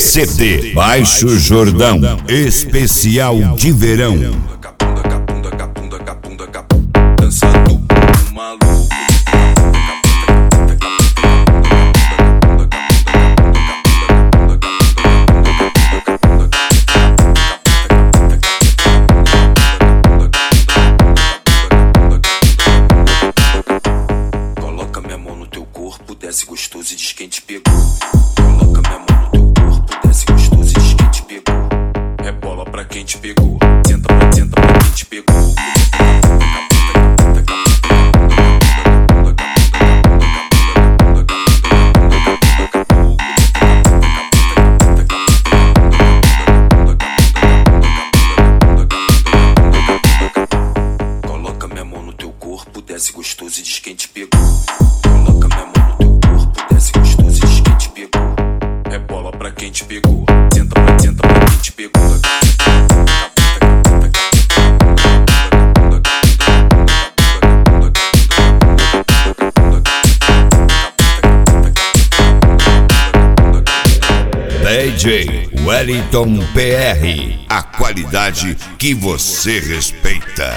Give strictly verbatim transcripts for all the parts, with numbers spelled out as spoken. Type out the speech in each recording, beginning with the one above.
C D Baixo Jordão, especial de verão. Dançando um maluco. Coloca minha mão no teu corpo, desce gostoso e diz quem te pegou. Coloca minha mão no teu corpo, desce gostoso e diz quem te pegou. É bola pra quem te pegou, senta pra, senta pra quem te pegou. Coloca minha mão no teu corpo, desce gostoso e diz quem te pegou. Coloca minha mão no teu corpo, desce gostoso e diz quem te pegou. É bola pra quem te pegou, senta pra, senta pra quem te pegou. D J Wellington P R, a qualidade que você respeita.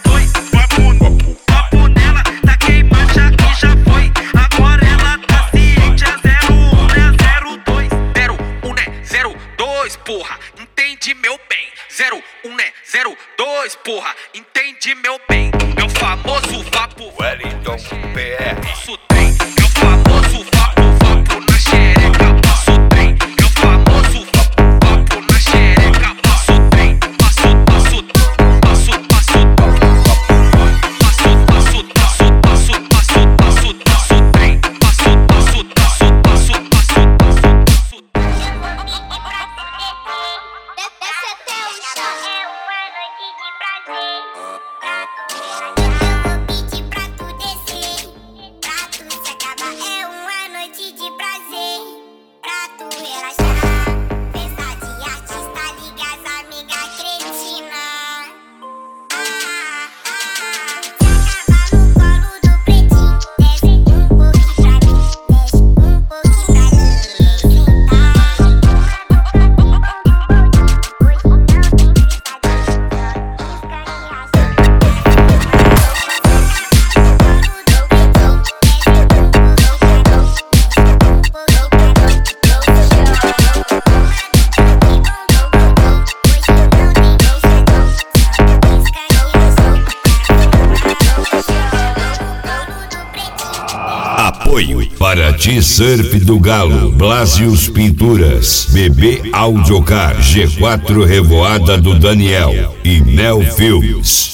Papo nela, tá queimando, já que já foi. Agora ela tá ciente, é zero um, é zero dois. Zero um é zero dois, porra, entende meu bem. Zero um é zero dois, porra, entende meu bem. É o famoso vapo Wellington P R. Passo trem, é o famoso vapo, vapo na xereca. Passo trem, é o famoso vapo, vapo na xereca. Passo trem, passo, passo, passo, passo, passo, passo, passo, passo, passo, passo, passo, trem, passo, passo, passo, passo, passo, passo, Desce até o chão. É uma noite de prazer. Beat pra tu descer, pra tu se acabar. É uma noite de prazer, pra tu relaxar. Pensa de artista, liga as amigas cretina. Ah, ah, se acabar no colo do pretinho. Desce um pouquinho pra mim, desce um pouquinho pra Apoio Paraty Surf do Galo, Blasius Pinturas, B B Audiocar, G quatro Revoada do Daniel e Neo Filmes.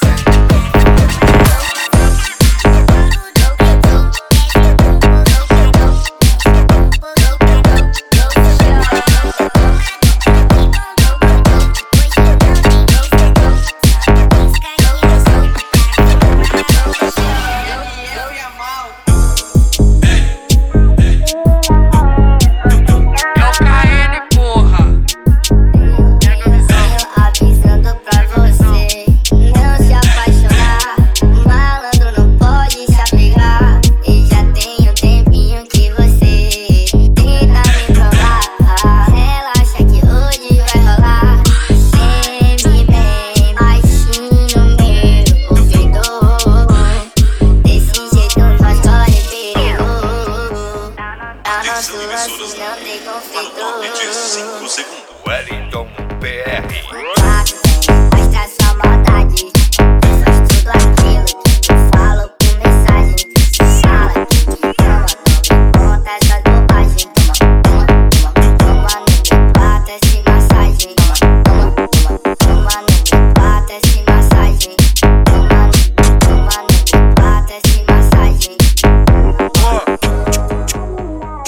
avisando pra você não se apaixonar. Malandro não pode se apegar. E já tem um tempinho que você tenta me provar. Relaxa que hoje vai rolar. Semi bem baixinho meu ouvidor. Desse jeito nós corre perigo. A nosso lance não tem conflito. Wellington P R. Mostra sua maldade. Faz tudo aquilo que tu fala por mensagem. Fala que te ama, não me conta essa bobagem. Toma, toma, toma, toma no meu prato essa massagem. Toma, toma, toma, toma no meu prato essa massagem. Toma, toma no meu prato essa massagem.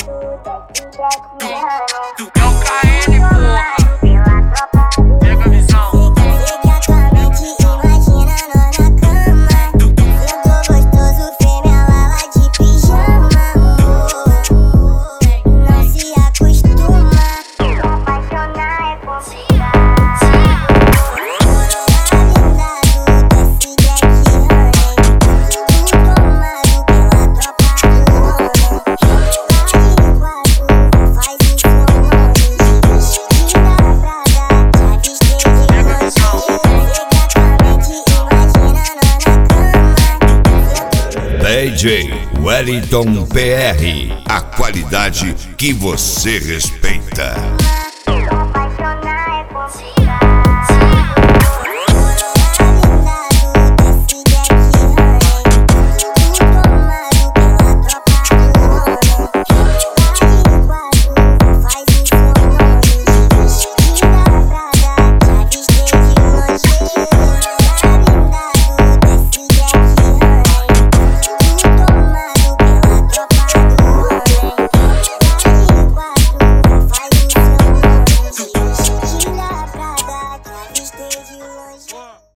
Tu é o K N, porra. Pega a visão. J Wellington P R, a qualidade que você respeita.